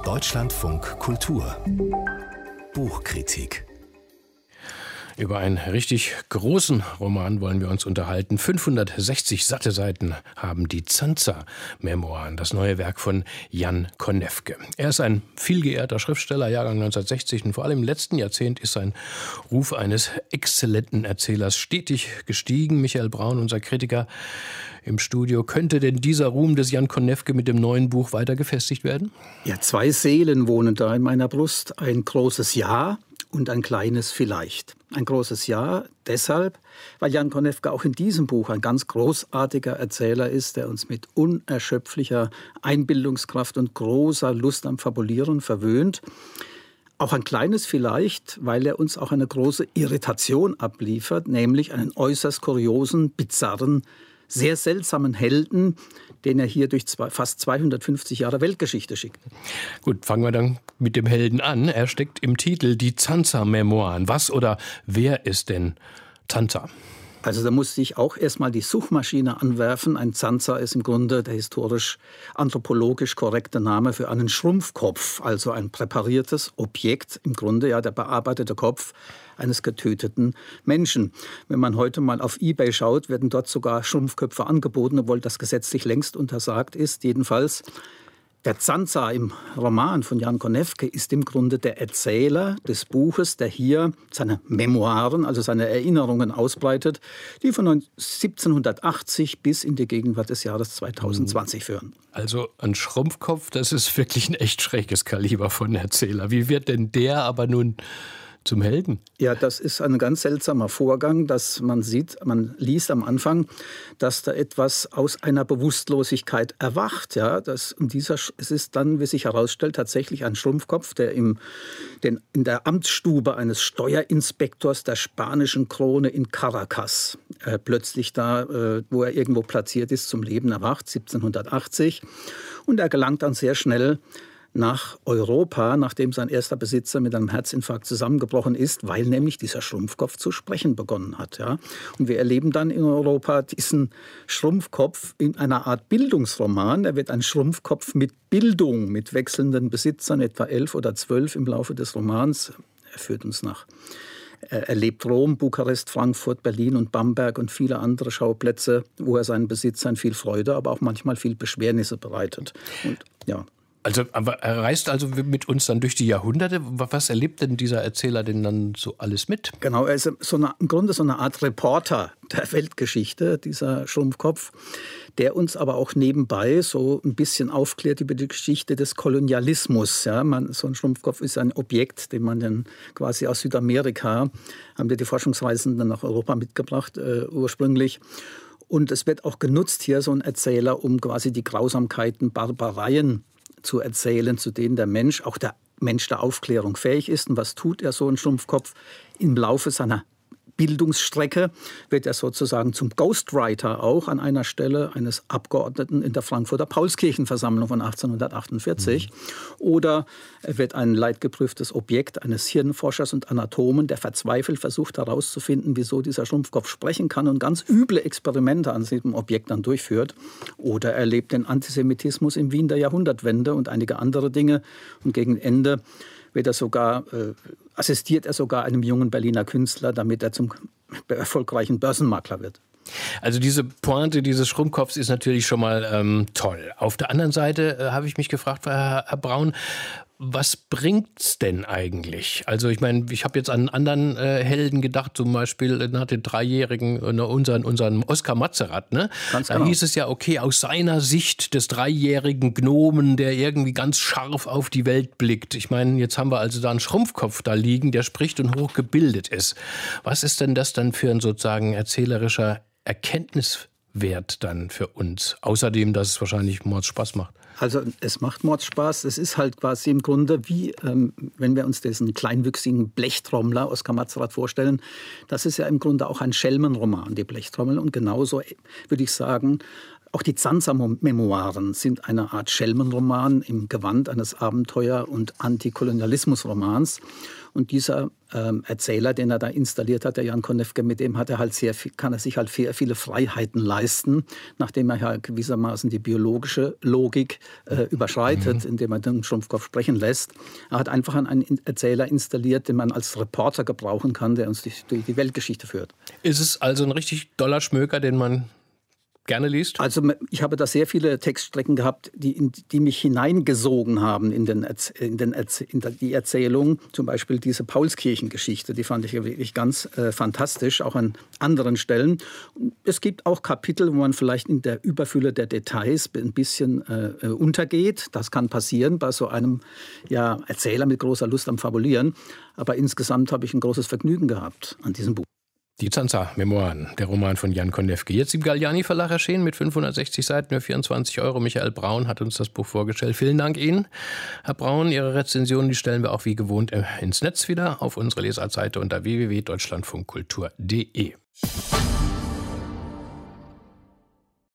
Deutschlandfunk Kultur Buchkritik. Über einen richtig großen Roman wollen wir uns unterhalten. 560 satte Seiten haben die Zanza-Memoiren, das neue Werk von Jan Konefke. Er ist ein vielgeehrter Schriftsteller, Jahrgang 1960, und vor allem im letzten Jahrzehnt ist sein Ruf eines exzellenten Erzählers stetig gestiegen. Michael Braun, unser Kritiker im Studio. Könnte denn dieser Ruhm des Jan Konefke mit dem neuen Buch weiter gefestigt werden? Ja, 2 Seelen wohnen da in meiner Brust. Ein großes Ja und ein kleines Vielleicht. Ein großes Ja deshalb, weil Jan Konefke auch in diesem Buch ein ganz großartiger Erzähler ist, der uns mit unerschöpflicher Einbildungskraft und großer Lust am Fabulieren verwöhnt. Auch ein kleines Vielleicht, weil er uns auch eine große Irritation abliefert, nämlich einen äußerst kuriosen, bizarren, sehr seltsamen Helden, den er hier durch fast 250 Jahre Weltgeschichte schickt. Gut, fangen wir dann mit dem Helden an. Er steckt im Titel die Zanza-Memoiren. Was oder wer ist denn Zanza? Also da musste ich auch erstmal die Suchmaschine anwerfen. Ein Zanza ist im Grunde der historisch-anthropologisch korrekte Name für einen Schrumpfkopf, also ein präpariertes Objekt, im Grunde ja der bearbeitete Kopf eines getöteten Menschen. Wenn man heute mal auf eBay schaut, werden dort sogar Schrumpfköpfe angeboten, obwohl das gesetzlich längst untersagt ist. Jedenfalls der Zanza im Roman von Jan Konefke ist im Grunde der Erzähler des Buches, der hier seine Memoiren, also seine Erinnerungen ausbreitet, die von 1780 bis in die Gegenwart des Jahres 2020 führen. Also ein Schrumpfkopf, das ist wirklich ein echt schräges Kaliber von Erzähler. Wie wird denn der aber nun zum Helden? Ja, das ist ein ganz seltsamer Vorgang, dass man sieht, man liest am Anfang, dass da etwas aus einer Bewusstlosigkeit erwacht. Ja, es ist dann, wie sich herausstellt, tatsächlich ein Schrumpfkopf, der in der Amtsstube eines Steuerinspektors der spanischen Krone in Caracas plötzlich da, wo er irgendwo platziert ist, zum Leben erwacht, 1780. Und er gelangt dann sehr schnell nach Europa, nachdem sein erster Besitzer mit einem Herzinfarkt zusammengebrochen ist, weil nämlich dieser Schrumpfkopf zu sprechen begonnen hat. Ja? Und wir erleben dann in Europa diesen Schrumpfkopf in einer Art Bildungsroman. Er wird ein Schrumpfkopf mit Bildung, mit wechselnden Besitzern, etwa 11 oder 12 im Laufe des Romans. Er führt uns nach. Er erlebt Rom, Bukarest, Frankfurt, Berlin und Bamberg und viele andere Schauplätze, wo er seinen Besitzern viel Freude, aber auch manchmal viel Beschwernisse bereitet. Und ja. Also, aber er reist also mit uns dann durch die Jahrhunderte. Was erlebt denn dieser Erzähler denn dann so alles mit? Genau, er ist im Grunde so eine Art Reporter der Weltgeschichte, dieser Schrumpfkopf, der uns aber auch nebenbei so ein bisschen aufklärt über die Geschichte des Kolonialismus. Ja, so ein Schrumpfkopf ist ein Objekt, den man dann quasi aus Südamerika, haben wir die Forschungsreisenden nach Europa mitgebracht ursprünglich. Und es wird auch genutzt hier, so ein Erzähler, um quasi die Grausamkeiten, Barbareien zu erzählen, zu denen der Mensch, auch der Mensch der Aufklärung fähig ist. Und was tut er, so ein Schrumpfkopf? Im Laufe seiner Bildungsstrecke wird er sozusagen zum Ghostwriter auch an einer Stelle eines Abgeordneten in der Frankfurter Paulskirchenversammlung von 1848. Oder er wird ein leidgeprüftes Objekt eines Hirnforschers und Anatomen, der verzweifelt versucht herauszufinden, wieso dieser Schrumpfkopf sprechen kann und ganz üble Experimente an diesem Objekt dann durchführt. Oder er erlebt den Antisemitismus in Wien der Jahrhundertwende und einige andere Dinge. Und gegen Ende assistiert er sogar einem jungen Berliner Künstler, damit er zum erfolgreichen Börsenmakler wird. Also diese Pointe dieses Schrumpfkopfs ist natürlich schon mal toll. Auf der anderen Seite habe ich mich gefragt, Herr Braun, was bringt's denn eigentlich? Also ich meine, ich habe jetzt an einen anderen Helden gedacht, zum Beispiel nach den Dreijährigen, unseren Oskar Matzerath. Ne? Ganz da genau. hieß es ja, okay, aus seiner Sicht des dreijährigen Gnomen, der irgendwie ganz scharf auf die Welt blickt. Ich meine, jetzt haben wir also da einen Schrumpfkopf da liegen, der spricht und hochgebildet ist. Was ist denn das dann für ein sozusagen erzählerischer Erkenntniswert dann für uns? Außerdem, dass es wahrscheinlich Mordspaß macht. Also es macht Mordspaß. Es ist halt quasi im Grunde wie, wenn wir uns diesen kleinwüchsigen Blechtrommler Oskar Matzerath vorstellen, das ist ja im Grunde auch ein Schelmenroman, die Blechtrommel. Und genauso würde ich sagen, Auch die Zanza-Memoiren sind eine Art Schelmenroman im Gewand eines Abenteuer- und Antikolonialismusromans. Und dieser Erzähler, den er da installiert hat, der Jan Konefke, mit dem kann er sich halt sehr viele Freiheiten leisten, nachdem er ja gewissermaßen die biologische Logik überschreitet, indem er den Schrumpfkopf sprechen lässt. Er hat einfach einen Erzähler installiert, den man als Reporter gebrauchen kann, der uns durch die Weltgeschichte führt. Ist es also ein richtig doller Schmöker, den man gerne liest? Also ich habe da sehr viele Textstrecken gehabt, die mich hineingesogen haben in die Erzählung. Zum Beispiel diese Paulskirchengeschichte, die fand ich wirklich ganz fantastisch, auch an anderen Stellen. Es gibt auch Kapitel, wo man vielleicht in der Überfülle der Details ein bisschen untergeht. Das kann passieren bei so einem Erzähler mit großer Lust am Fabulieren. Aber insgesamt habe ich ein großes Vergnügen gehabt an diesem Buch. Die Zanza-Memoiren, der Roman von Jan Konefke. Jetzt im Galliani-Verlag erschienen mit 560 Seiten für 24 €. Michael Braun hat uns das Buch vorgestellt. Vielen Dank Ihnen, Herr Braun. Ihre Rezensionen, die stellen wir auch wie gewohnt ins Netz wieder auf unsere Lesartseite unter www.deutschlandfunkkultur.de.